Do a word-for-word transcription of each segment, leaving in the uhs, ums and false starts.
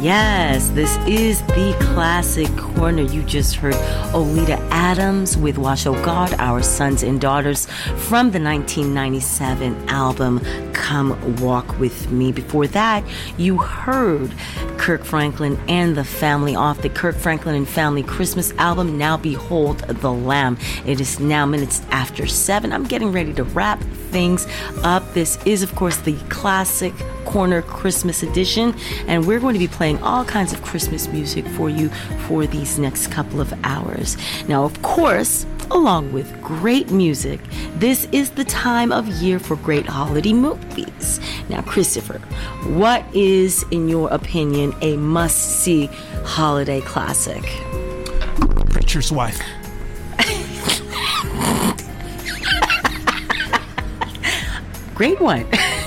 Yes, this is the classic corner. You just heard Oleta Adams with Wash O God, Our Sons and Daughters from the nineteen ninety-seven album Come Walk With Me. Before that, you heard Kirk Franklin and the Family off the Kirk Franklin and Family Christmas album, Now Behold the Lamb. It is now minutes after seven. I'm getting ready to wrap things up. This is, of course, the classic corner Christmas edition, and we're going to be playing all kinds of Christmas music for you for these next couple of hours. Now, of course, along with great music, this is the time of year for great holiday movies. Now, Christopher, what is, in your opinion, a must-see holiday classic? Preacher's Wife. Great one.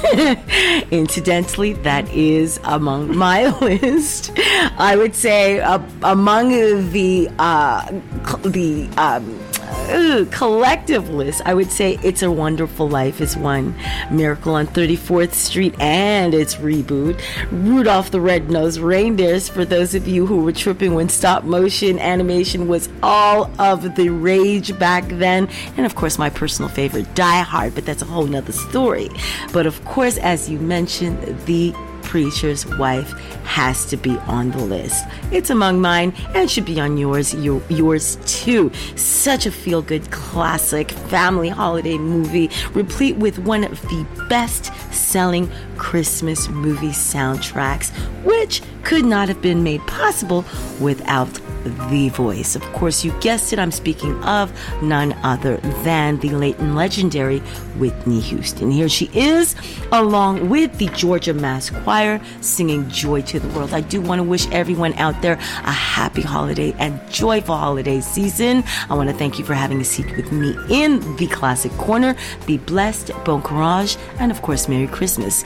Incidentally, that is among my list. I would say uh, among the uh, cl- the um, uh, collective list, I would say It's a Wonderful Life is one. Miracle on thirty-fourth Street and its reboot. Rudolph the Red-Nosed Reindeers, for those of you who were tripping when stop motion animation was all of the rage back then. And of course, my personal favorite, Die Hard, but that's a whole nother story. But of course, as you mentioned, The Preacher's Wife has to be on the list. It's among mine and should be on yours, your, yours too. Such a feel-good classic family holiday movie, replete with one of the best-selling Christmas movie soundtracks, which could not have been made possible without the voice. Of course, you guessed it, I'm speaking of none other than the late and legendary Whitney Houston. Here she is, along with the Georgia Mass Choir, singing Joy to the World. I do want to wish everyone out there a happy holiday and joyful holiday season. I want to thank you for having a seat with me in the Classic Corner. Be blessed, bon courage, and of course, Merry Christmas.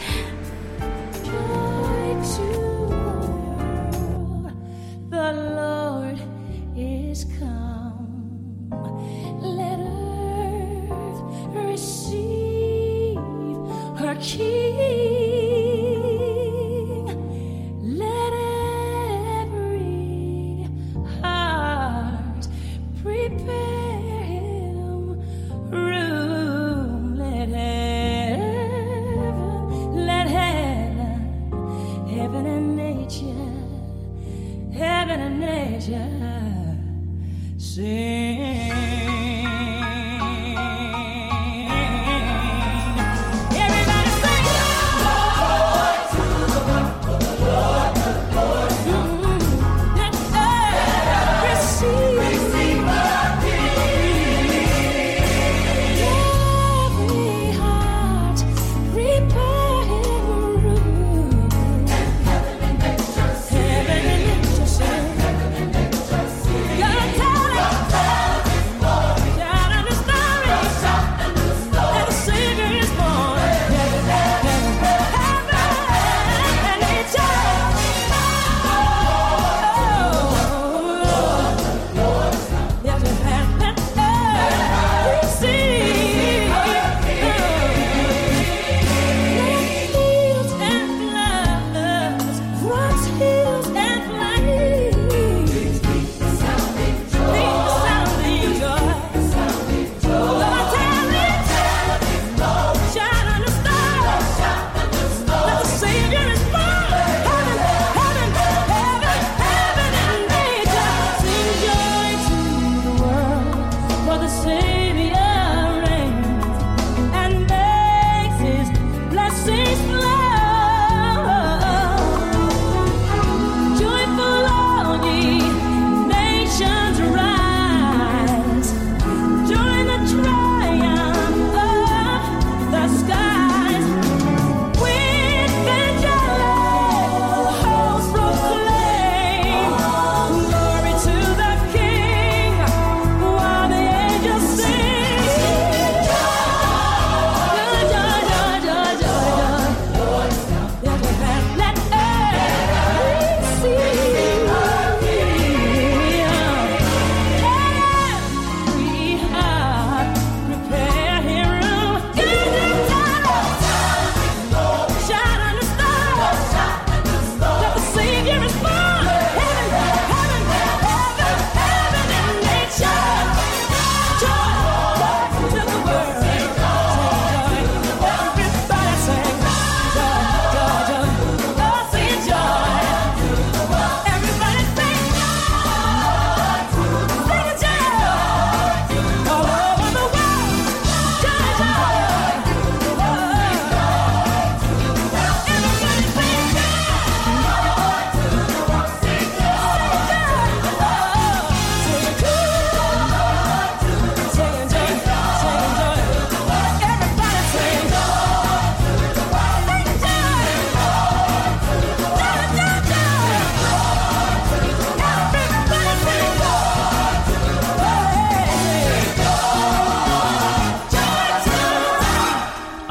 Everybody sing!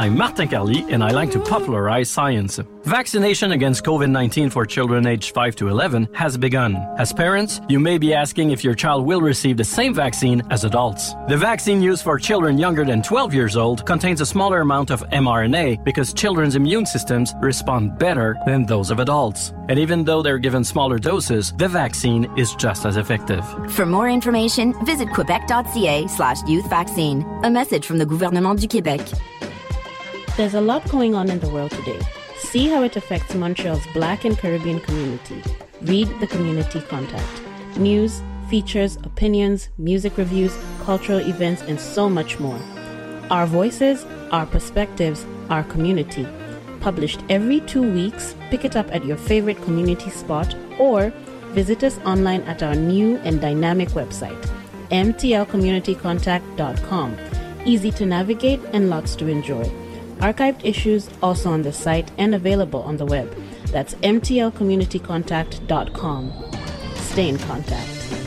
I'm Martin Carly, and I like to popularize science. Vaccination against COVID nineteen for children aged five to eleven has begun. As parents, you may be asking if your child will receive the same vaccine as adults. The vaccine used for children younger than twelve years old contains a smaller amount of mRNA because children's immune systems respond better than those of adults. And even though they're given smaller doses, the vaccine is just as effective. For more information, visit quebec.ca slash youth vaccine. A message from the Gouvernement du Québec. There's a lot going on in the world today. See how it affects Montreal's Black and Caribbean community. Read the Community Contact. News, features, opinions, music reviews, cultural events, and so much more. Our voices, our perspectives, our community. Published every two weeks, pick it up at your favorite community spot or visit us online at our new and dynamic website, m t l community contact dot com. Easy to navigate and lots to enjoy. Archived issues also on the site and available on the web. That's m t l community contact dot com. Stay in contact.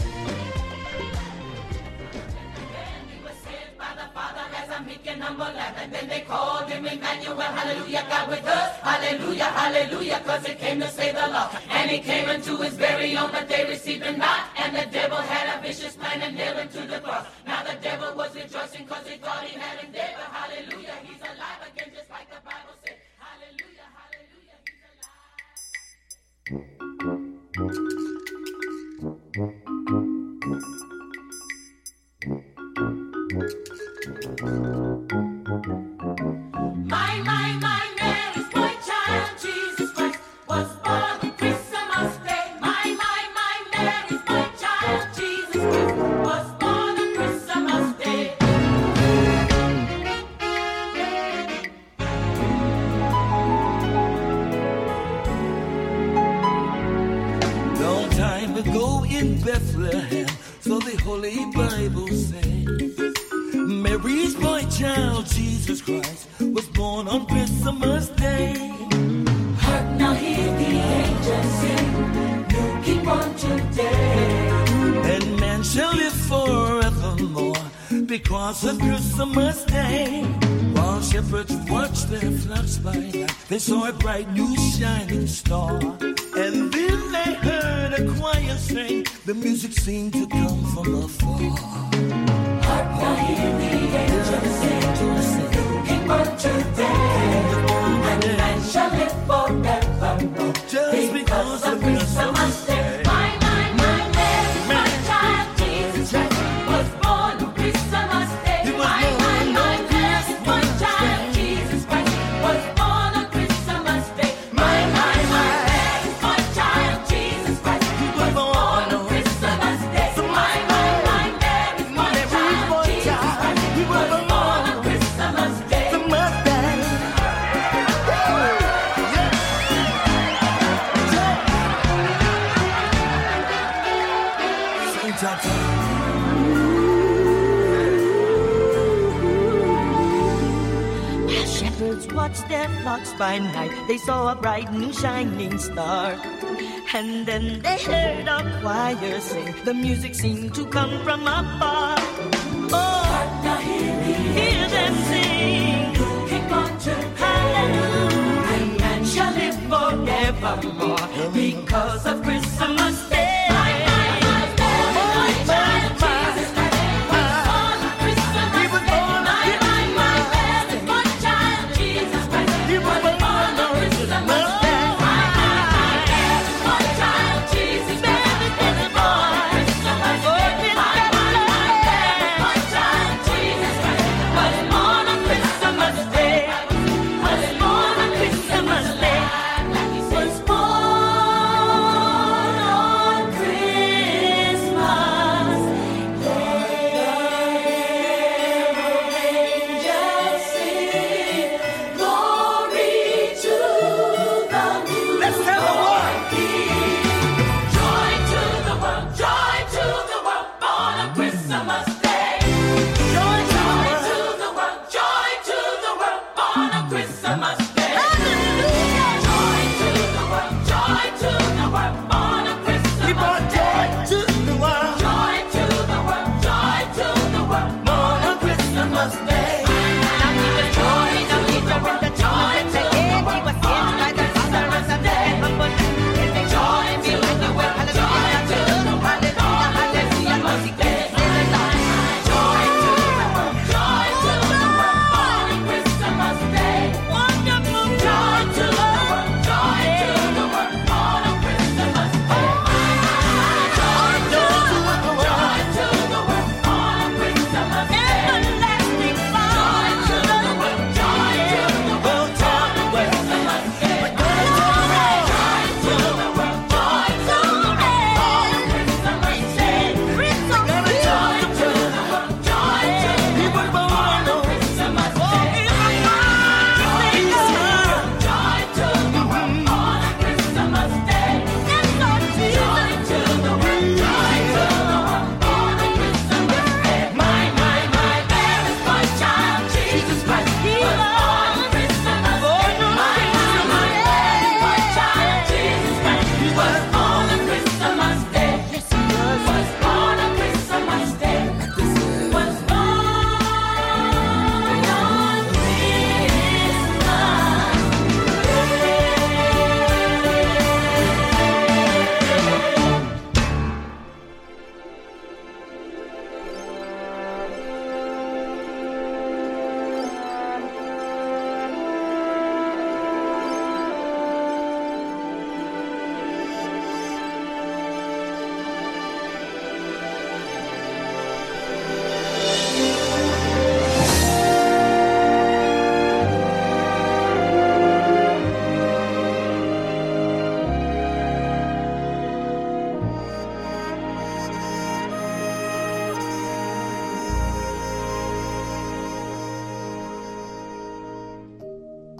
Then they called him Emmanuel, hallelujah, God with us, hallelujah, hallelujah, cause it came to save the law. And he came unto his very own, but they received him not. And the devil had a vicious plan and nailed him to the cross. Now the devil was rejoicing cause he thought he had him dead, but hallelujah, he's alive again, just like the Bible said. Hallelujah, hallelujah, My, my, my, Mary's boy child, Jesus Christ, was born on Christmas Day. My, my, my, Mary's boy child, Jesus Christ, was born on Christmas Day. Long time ago in Bethlehem, so the Holy Bible says, Mary's boy child, Jesus Christ, was born on Christmas Day. Hark now, hear the angels sing, new king born today. And man shall live forevermore because of Christmas Day. While shepherds watched their flocks by night, they saw a bright new shining star. And then they heard a choir sing, the music seemed to come from afar. Hark now, hear the angels sing, new king born today. And man shall live forevermore Just because of Christmas Day. My, my, my, Mary, my child, Jesus Christ, was born on Christmas Day. My, my, my, Mary, my child, Jesus Christ, was born on Christmas Day. My, my, my, Mary, my child, Jesus Christ, was born on Christmas Day. My, my, my, Mary, my child, Jesus Christ, was born on Christmas Day. While shepherds watched their flocks by night, they saw a bright new shining star. And then they heard a choir sing, the music seemed to come from afar. Oh, hear them sing, King born today. hallelujah, And man shall live forevermore because of Christmas Day. My,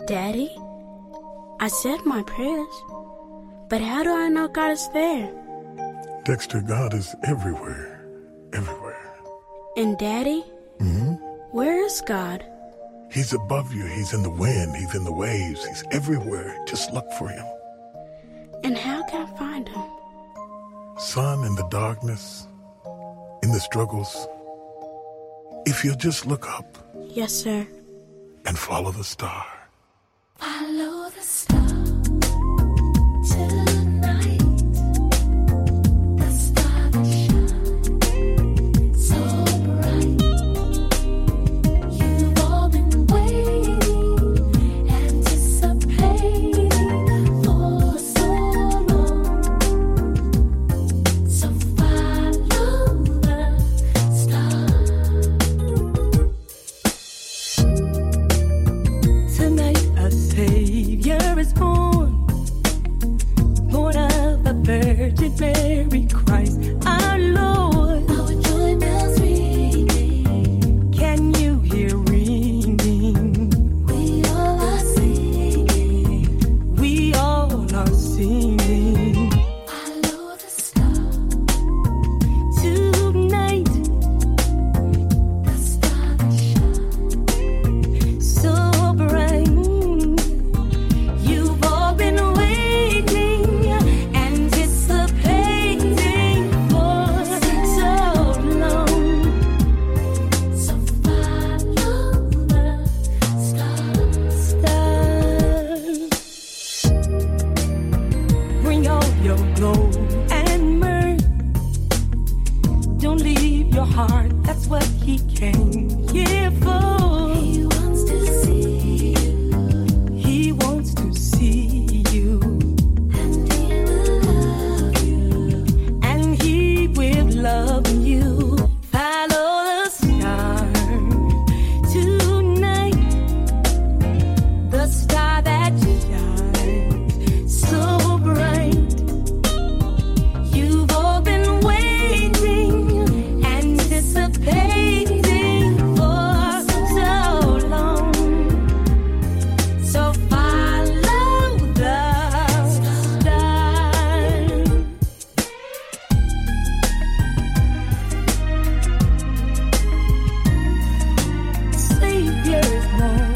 Daddy, I said my prayers, but how do I know God is there? Dexter, God is everywhere, everywhere. And Daddy, Mm-hmm. where is God? He's above you. He's in the wind. He's in the waves. He's everywhere. Just look for him. And how can I find him? Son, in the darkness, in the struggles, if you'll just look up. Yes, sir. And follow the star. Follow the star tonight. The star that shines so bright. You've all been waiting, anticipating for so long. So follow the star. Tonight a Savior is born, born of a Virgin Mary, Christ our Lord. Our joy bells ringing, Can you hear ringing? we all are singing. We all are singing. Follow the star Tonight, the star that shines so bright. You've all been waiting, anticipating for so long. So follow the star. Bring all your gold and myrrh. Don't leave your heart, that's what he came here for. He wants to see you, He wants to see you, and he will love you. and he will love you. Follow the star tonight, the star that shines so bright. You've all been waiting, anticipating for so long. So follow the star. Savior is born.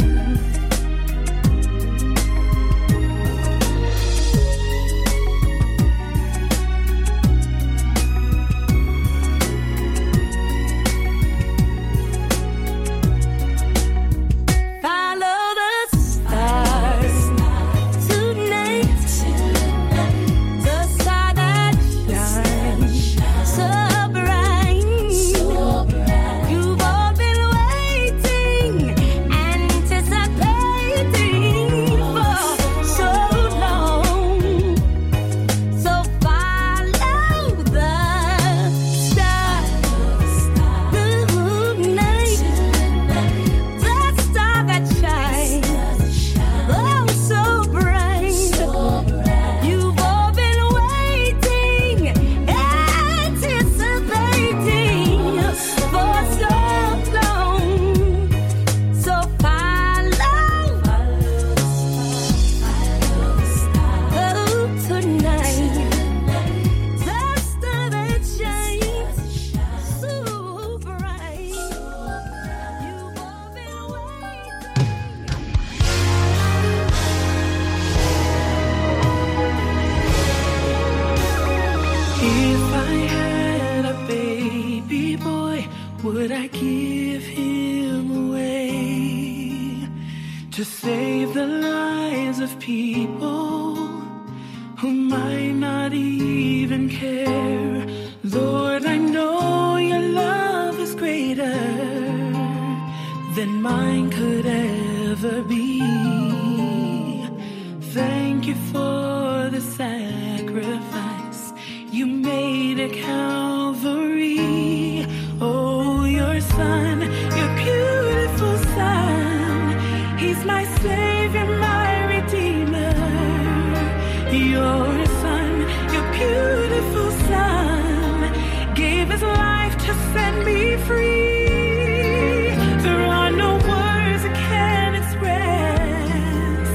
Follow the stars tonight, the star that shines so bright. You've all been waiting, anticipating for so long. So follow the star tonight, the star that shines oh so bright. You've all been waiting, anticipating for so long. So follow oh tonight, the star that shines so bright. You've all been waiting. If I had a baby boy, would I give him away to save the lives of people who might not even care? Lord, I know your love is greater than mine could ever be. Thank you for the sacrifice you made at Calvary. Oh, your son, your beautiful son, he's my savior, my redeemer. Your son, your beautiful son, gave his life to set me free. There are no words that can express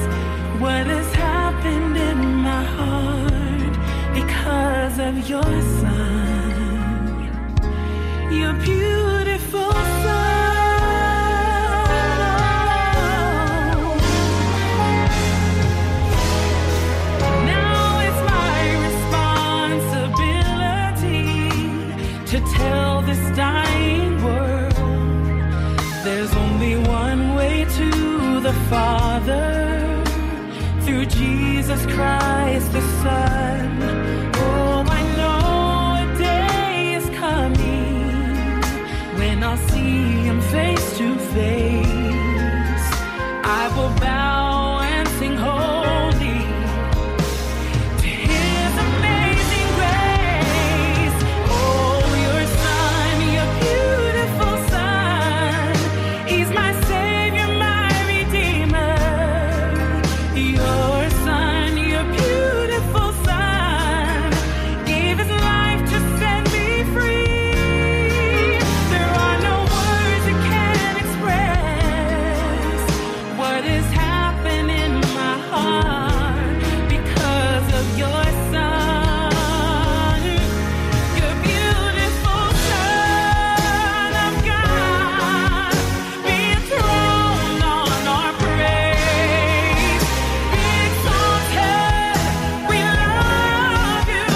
the Father through Jesus Christ the Son. Oh, I know a day is coming when I'll see him face to face. I will bow and sing holy to his amazing grace. Oh, your son, your beautiful son, he's my savior, my redeemer. Your son, your beautiful son, gave his life to set me free. There are no words that can express what is happening in my heart because of your son, your beautiful son of God. Be enthroned on our praise. Be exalted. We love you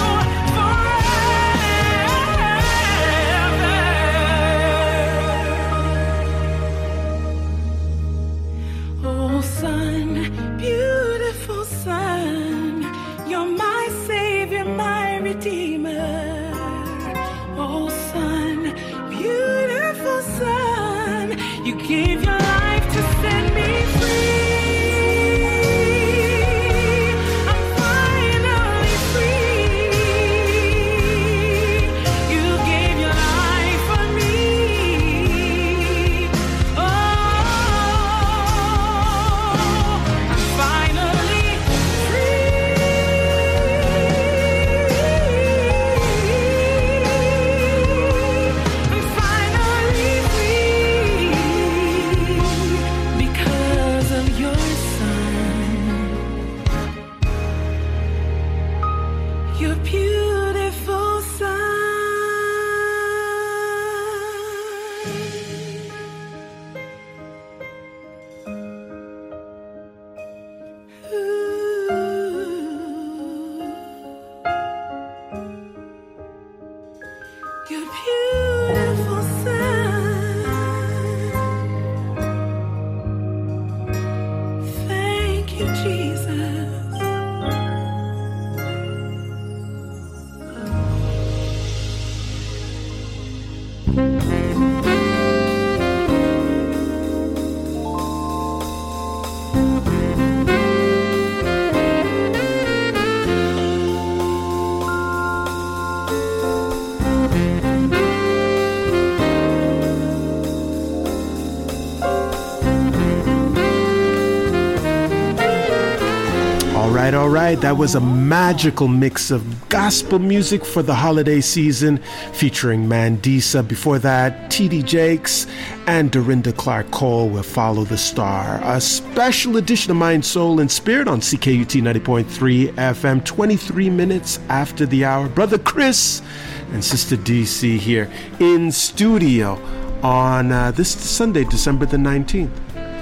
forever. Oh, son, beautiful son, you're my savior, my redeemer. Oh, son, beautiful son, you gave your life to set me free. I'm finally free. You gave your life for me. Oh, I'm finally I'm finally free because of your son, your beautiful son. Your beautiful son. Thank you, Jesus. All right, all right. That was a magical mix of gospel music for the holiday season featuring Mandisa. Before that, T D Jakes and Dorinda Clark Cole with Follow the Star. A special edition of Mind, Soul, and Spirit on C K U T ninety point three F M, twenty-three minutes after the hour. Brother Chris and Sister D C here in studio on uh, this Sunday, December the nineteenth.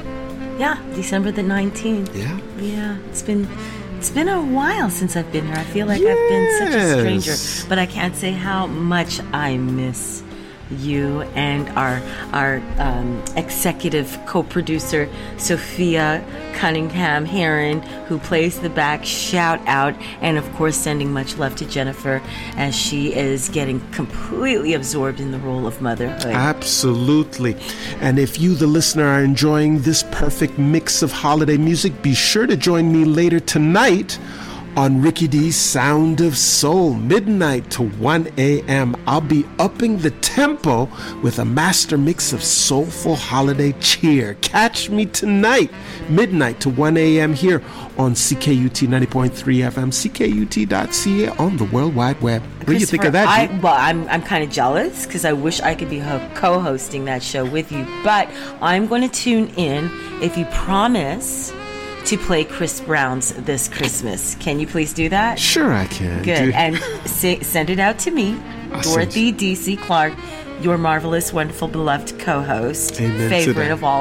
Yeah, December the nineteenth. Yeah. Yeah, it's been it's been a while since I've been here. I feel like I've been such a stranger, Yes. but I can't say how much I miss you and our our um, executive co-producer Sophia Cunningham Heron, who plays the back. Shout out, and of course sending much love to Jennifer as she is getting completely absorbed in the role of motherhood. Absolutely. And if you, the listener, are enjoying this perfect mix of holiday music, be sure to join me later tonight on Ricky D's Sound of Soul, midnight to one a.m. I'll be upping the tempo with a master mix of soulful holiday cheer. Catch me tonight, midnight to one a.m. here on C K U T ninety point three F M, C K U T dot C A on the World Wide Web. What do you think of that? I, G? well, I'm I'm kind of jealous because I wish I could be ho- co-hosting that show with you. But I'm going to tune in if you promise to play Chris Brown's This Christmas. Can you please do that? Sure, I can. Good. Do- And say, send it out to me, Awesome. Dorothy D C Clark, your marvelous, wonderful, beloved co-host, Amen to favorite that. of all.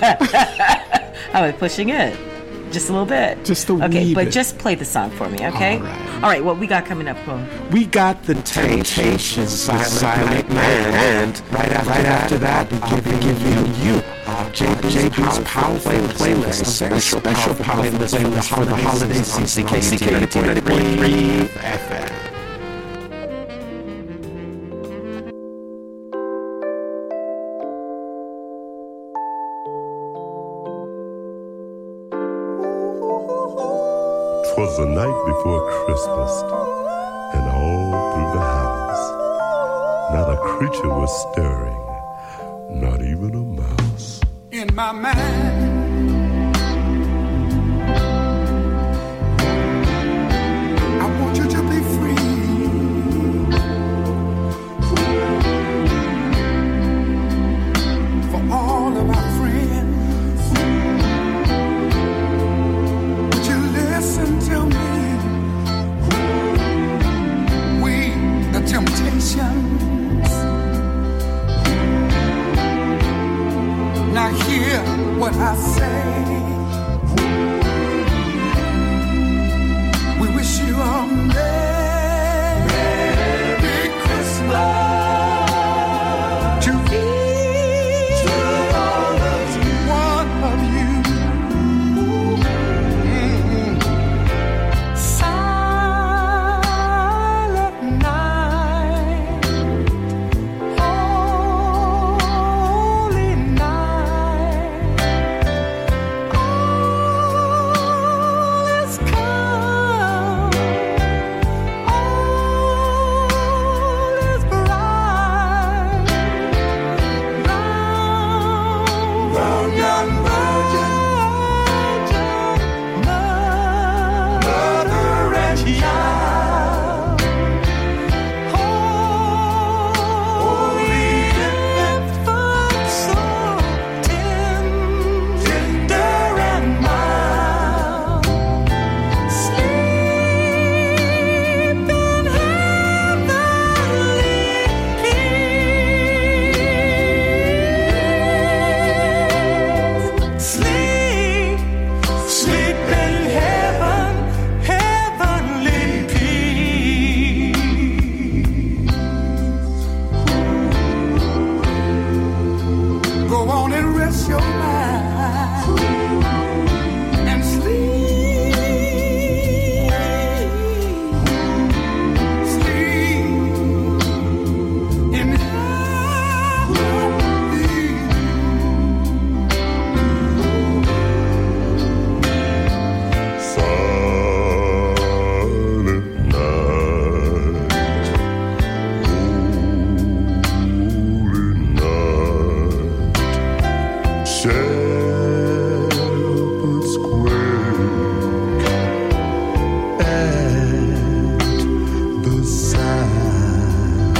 Am I pushing it? Just a little bit. Just a okay, wee but bit. just play the song for me, okay? All right. All right. What we got coming up, Paul? We got the Temptations, Silent, Silent Man, and right after, right after that, I'll be giving you J B's powerful playlist, a very special powerful playlist for the holiday season. C K C K ninety point three F M. Twas the night before Christmas, and all through the house, not a creature was stirring, not even a mouse. In my mind, I want you to be free. For all of our friends, would you listen to me? We, the Temptations. Now hear what I say. We wish you a Merry Christmas to each one of you. Mm-hmm. Silent night, holy night, all is calm, all is bright. Round, round young virgin, mother and child, holy infant, so tender and mild, sleep in heavenly peace. Sleep, sleep in heaven, heavenly peace. Go on and rest your mind and sleep, sleep in heavenly Silent night, holy night, shepherds quake at the sound,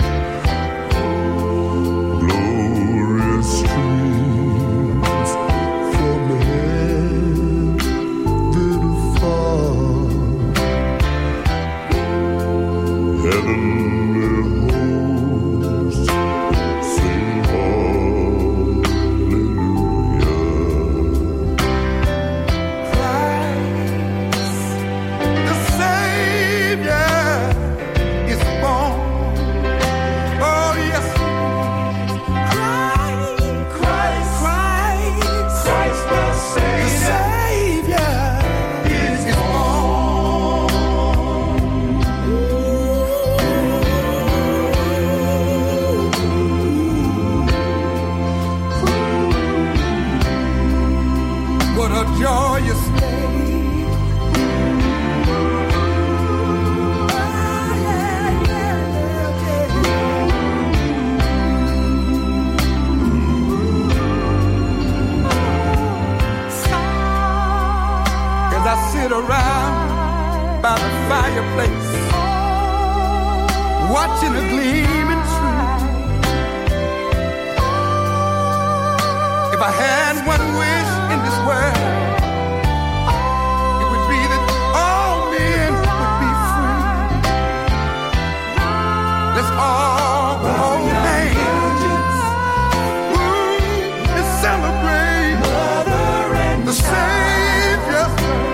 glorious streams from heaven far, heavenly hosts sing hallelujah. Christ, the Savior, is born. Oh yes, Christ, Christ, Christ, the Savior, is born. What a joyous day. As I sit around by the fireplace, watching a gleaming tree. If I had one wish in this world, it would be that all men would be free. Let's all hold hands, ooh, and celebrate the Savior.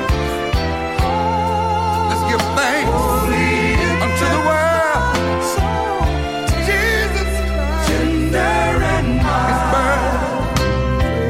Let's give thanks unto the world. Jesus Christ, his birth.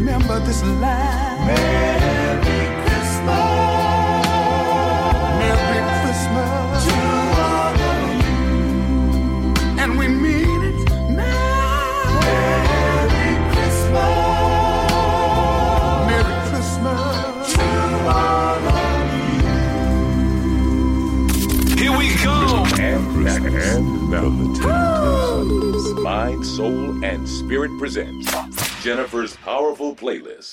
remember this line. Merry Christmas. Merry Christmas to all of you. And we mean it now. Merry Christmas. Merry Christmas to all of you. Here we go. And Christmas. And from the Temptations. Mind, Soul, and Spirit presents Jennifer's Powerful Playlist.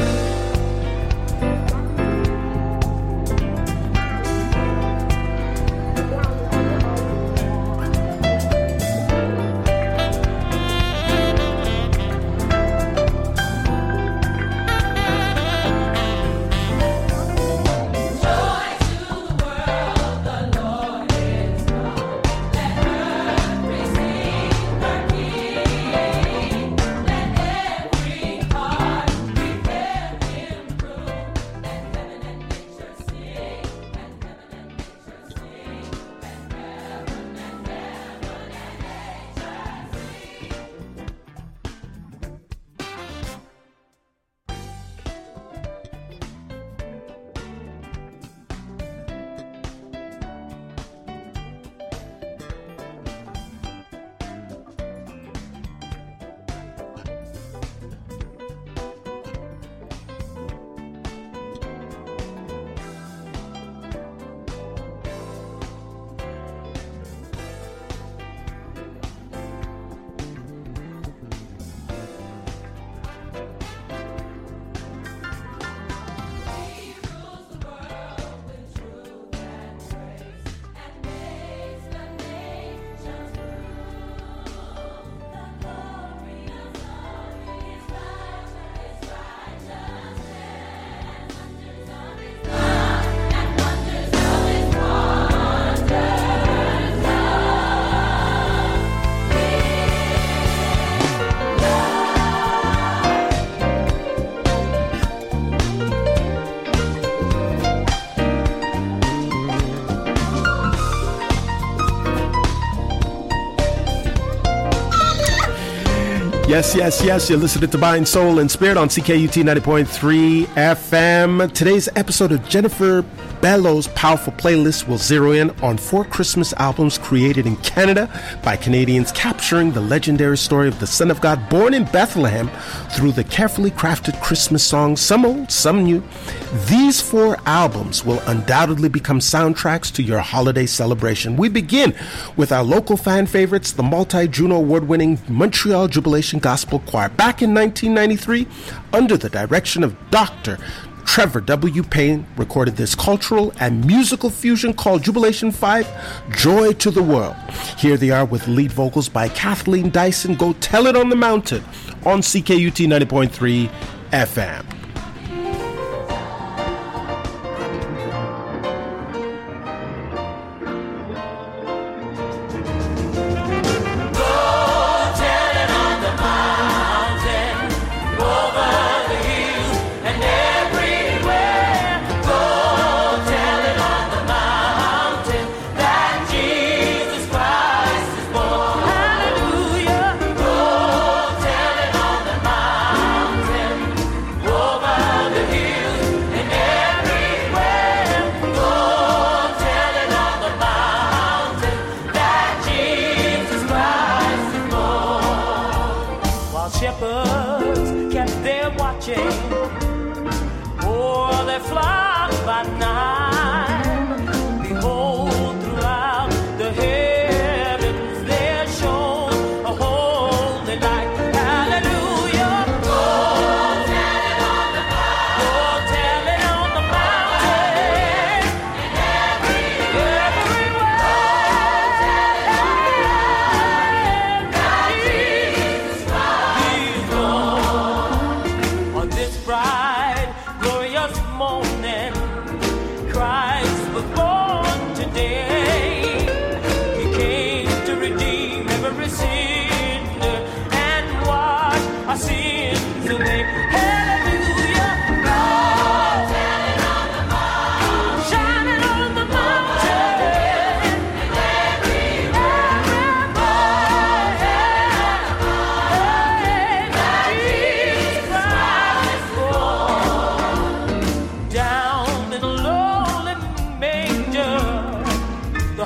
Yes, yes, yes. You're listening to Mind, Soul, and Spirit on C K U T ninety point three F M. Today's episode of Jennifer Bellows' Powerful Playlist will zero in on four Christmas albums created in Canada by Canadians, capturing the legendary story of the Son of God born in Bethlehem through the carefully crafted Christmas songs, some old, some new. These four albums will undoubtedly become soundtracks to your holiday celebration. We begin with our local fan favorites, the multi-Juno award-winning Montreal Jubilation Gospel Choir. Back in nineteen ninety-three, under the direction of Doctor Trevor W. Payne, recorded this cultural and musical fusion called Jubilation five, Joy to the World. Here they are with lead vocals by Kathleen Dyson. Go Tell It on the Mountain on C K U T ninety point three F M. Hallelujah. Go tell it on the mountain.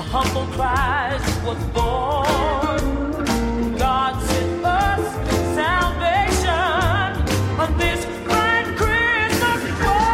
humble Christ was born. God sent us salvation on this grand Christmas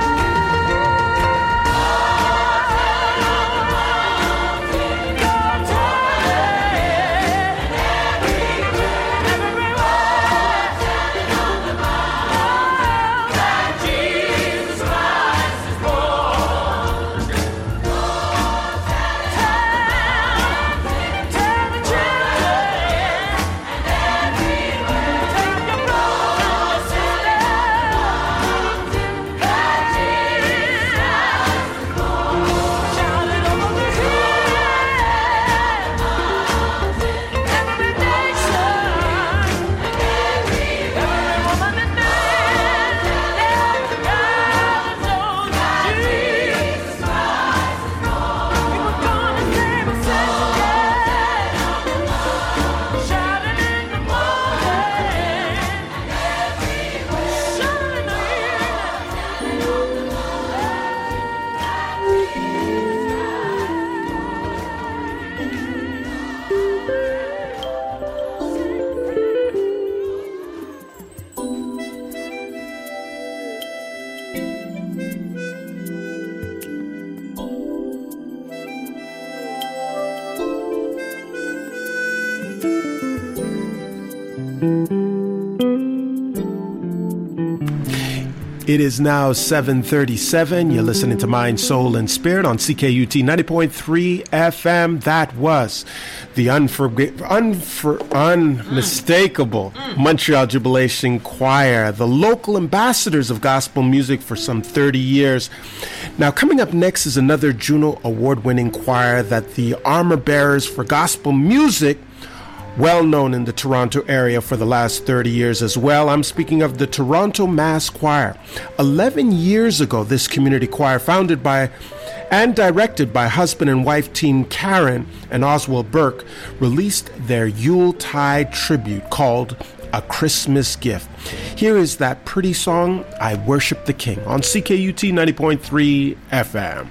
It is now seven thirty-seven. You're listening to Mind, Soul, and Spirit on C K U T ninety point three F M. That was the unforg- unfor- unmistakable mm. Montreal Jubilation Choir, the local ambassadors of gospel music for some thirty years. Now, coming up next is another Juno Award-winning choir that the armor bearers for gospel music, well known in the Toronto area for the last thirty years as well. I'm speaking of the Toronto Mass Choir. eleven years ago, this community choir, founded by and directed by husband and wife team Karen and Oswald Burke, released their Yuletide tribute called A Christmas Gift. Here is that pretty song, I Worship the King, on C K U T ninety point three F M.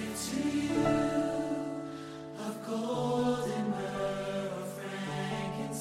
of gold and myrrh, frankincense.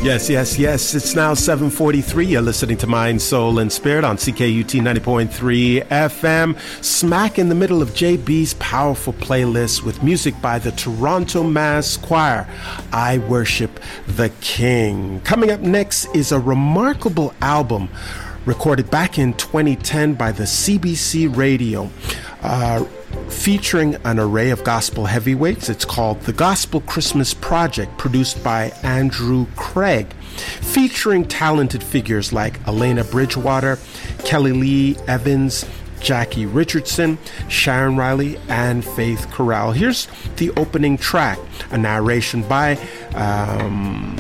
Yes, yes, yes. It's now seven forty-three. You're listening to Mind, Soul, and Spirit on C K U T ninety point three F M. Smack in the middle of J B's powerful playlist with music by the Toronto Mass Choir, I Worship the King. Coming up next is a remarkable album recorded back in twenty ten by the C B C Radio. Uh, featuring an array of gospel heavyweights. It's called The Gospel Christmas Project, produced by Andrew Craig, featuring talented figures like Elena Bridgewater, Kelly Lee Evans, Jackie Richardson, Sharon Riley, and Faith Corral. Here's the opening track, a narration by um,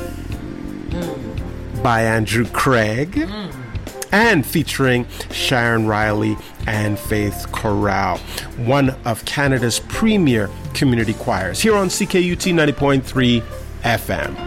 by Andrew Craig, mm. and featuring Sharon Riley and Faith Corral, one of Canada's premier community choirs, here on C K U T ninety point three F M.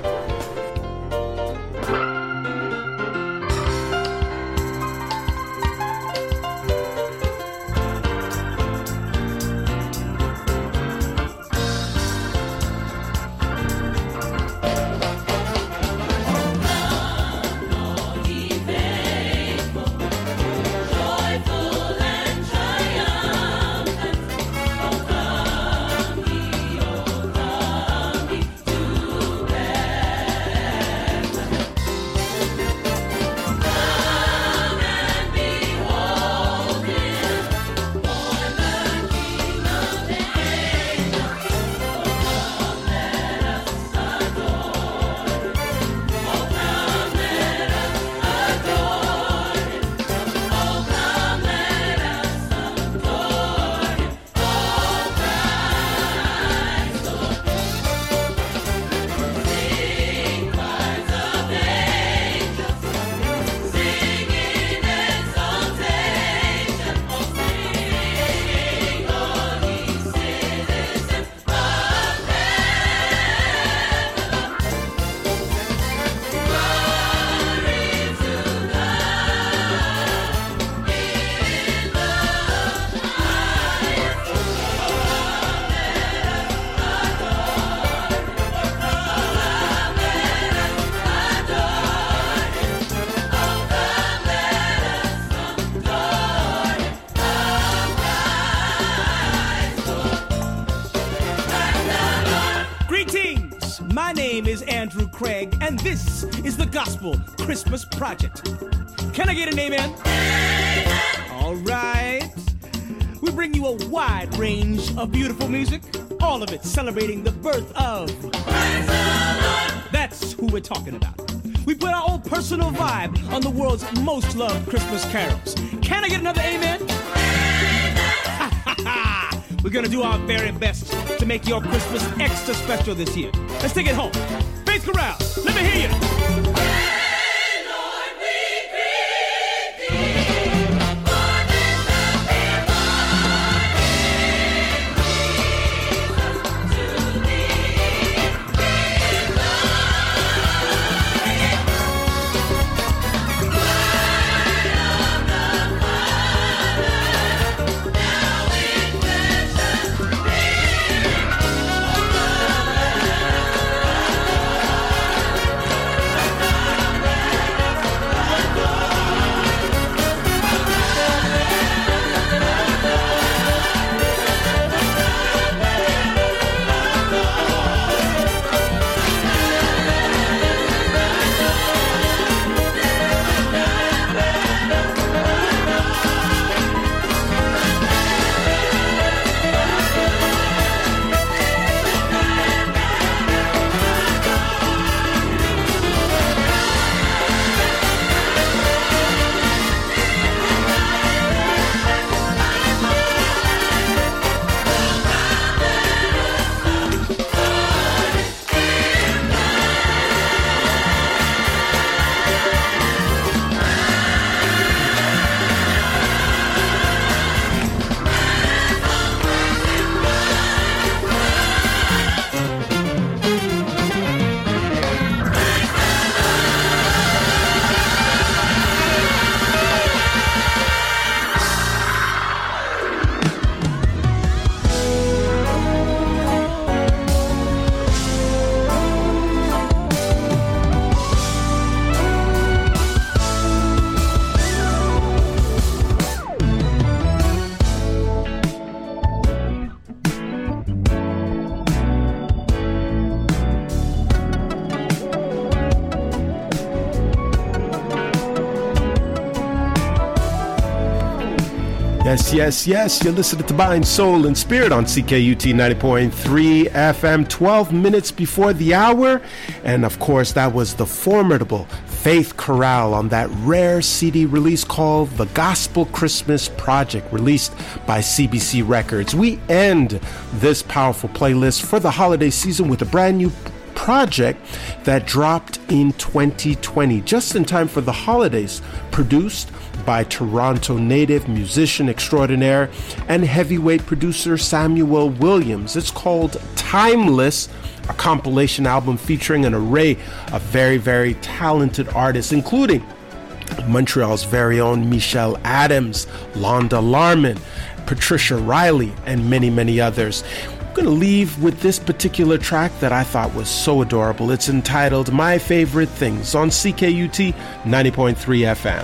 Craig, and this is the Gospel Christmas Project. Can I get an amen? Amen. All right. We bring you a wide range of beautiful music, all of it celebrating the birth of Christ the Lord. That's who we're talking about. We put our own personal vibe on the world's most loved Christmas carols. Can I get another amen? Amen. We're gonna do our very best to make your Christmas extra special this year. Let's take it home. Faith Corral, let me hear you. Yes, yes, yes. You're listening to Mind, Soul, and Spirit on C K U T ninety point three F M, twelve minutes before the hour. And of course, that was the formidable Faith Corral on that rare C D release called The Gospel Christmas Project, released by C B C Records. We end this powerful playlist for the holiday season with a brand new project that dropped in twenty twenty, just in time for the holidays, produced by Toronto native musician extraordinaire and heavyweight producer Samuel Williams. It's called Timeless, a compilation album featuring an array of very, very talented artists, including Montreal's very own Michelle Adams, Londa Larman, Patricia Riley, and many, many others. I'm going to leave with this particular track that I thought was so adorable. It's entitled My Favorite Things on C K U T ninety point three F M.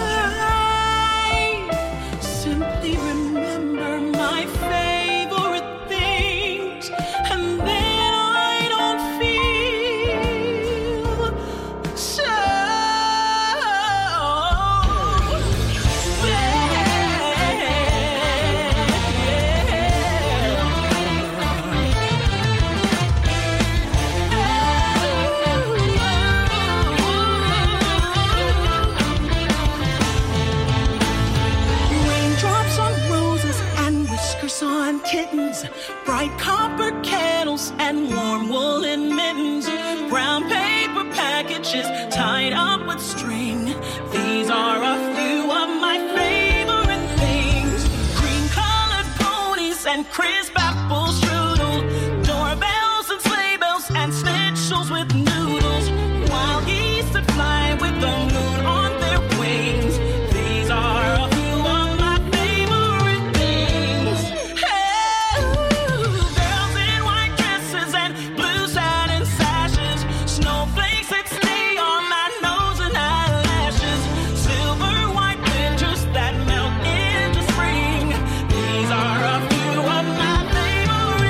Bright copper kettles and warm woolen mittens, brown paper packages tied up with string. These are a few of my favorite things. Cream-colored ponies and crisp apple strudel, doorbells and sleigh bells and schnitzels with noodles, wild geese that fly with the moon on their wings. These are a few of my favorite things. Hey, girls in white dresses and blue satin sashes, snowflakes that stay on my nose and eyelashes, silver white winters that melt into spring. These are a few of my favorite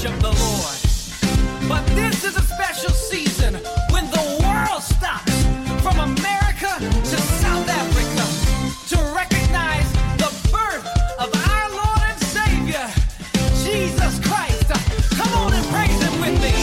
worship the Lord. But this is a special season when the world stops from America to South Africa to recognize the birth of our Lord and Savior, Jesus Christ. Come on and praise Him with me.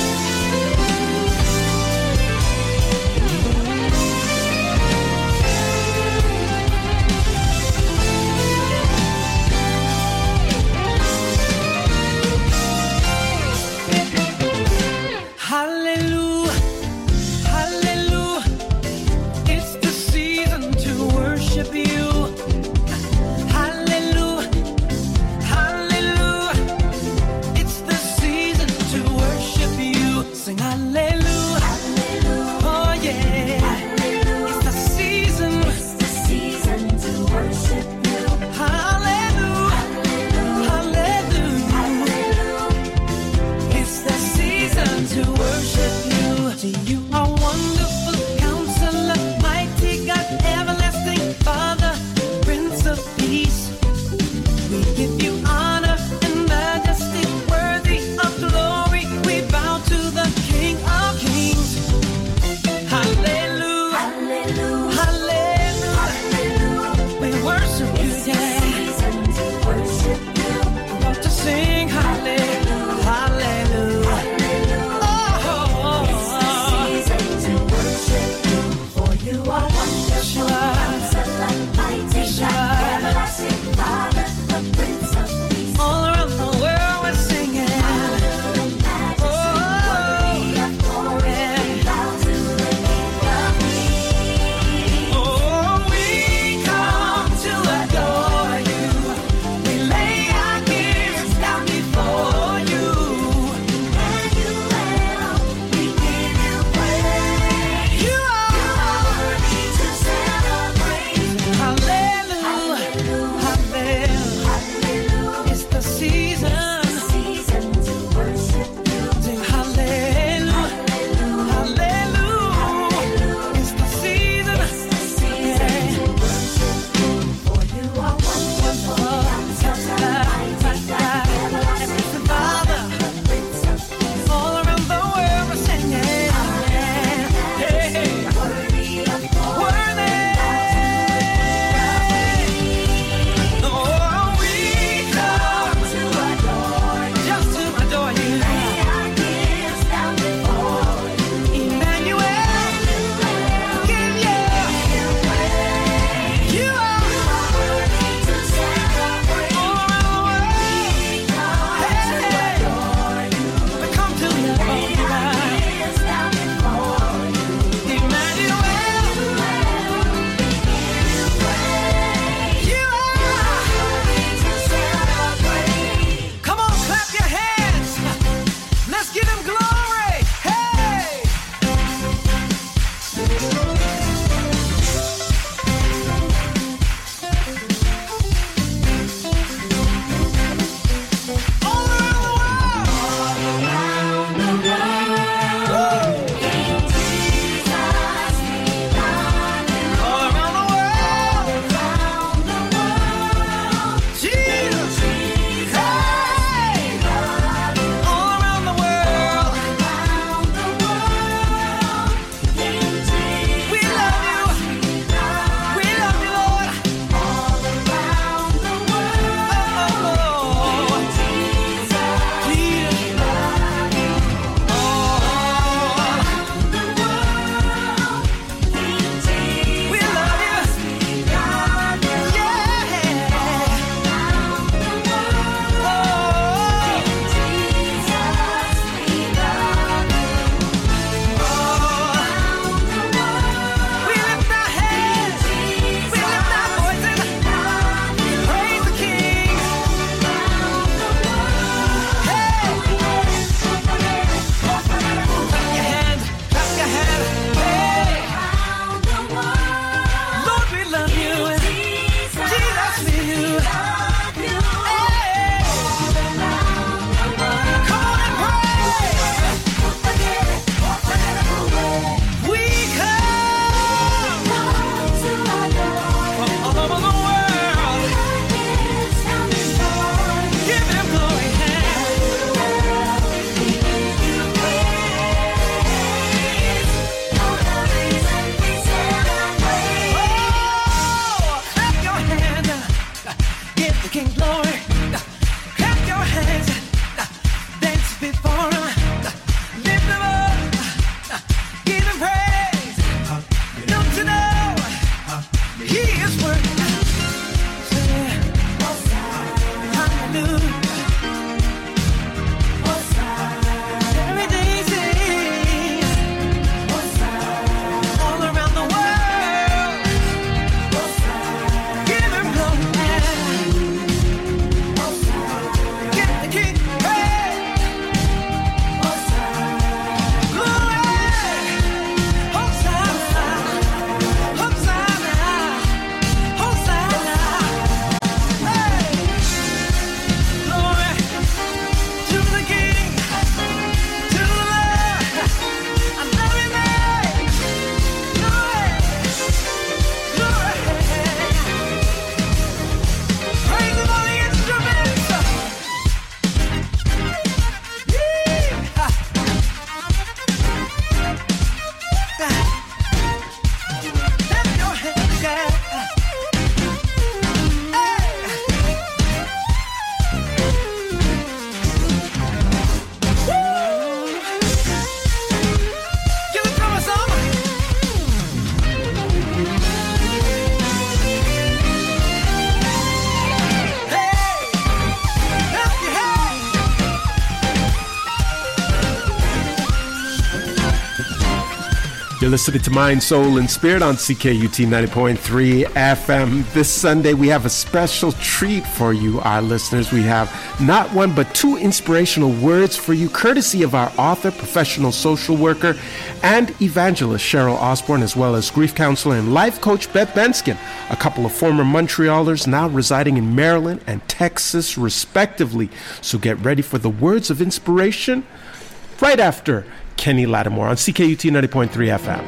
You're listening to Mind, Soul, and Spirit on C K U T ninety point three F M. This Sunday, we have a special treat for you, our listeners. We have not one, but two inspirational words for you, courtesy of our author, professional social worker, and evangelist Cheryl Osborne, as well as grief counselor and life coach Beth Benskin, a couple of former Montrealers now residing in Maryland and Texas, respectively. So get ready for the words of inspiration right after Kenny Lattimore on C K U T ninety point three F M.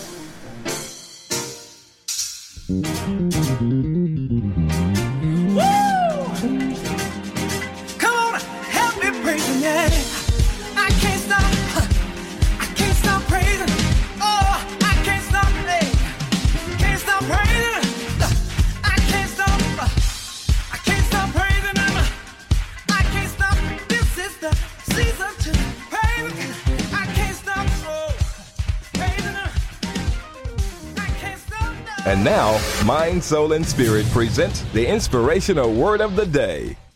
Woo! Come on, help me praising, yeah. I can't stop, I can't stop praising. Oh, I can't stop praising, can't stop praising. I can't stop, I can't stop praising him. I can't stop. This is the season to praise him. I can't stop, oh, praising him. I can't stop. And now, Mind, Soul, and Spirit presents the inspirational word of the day.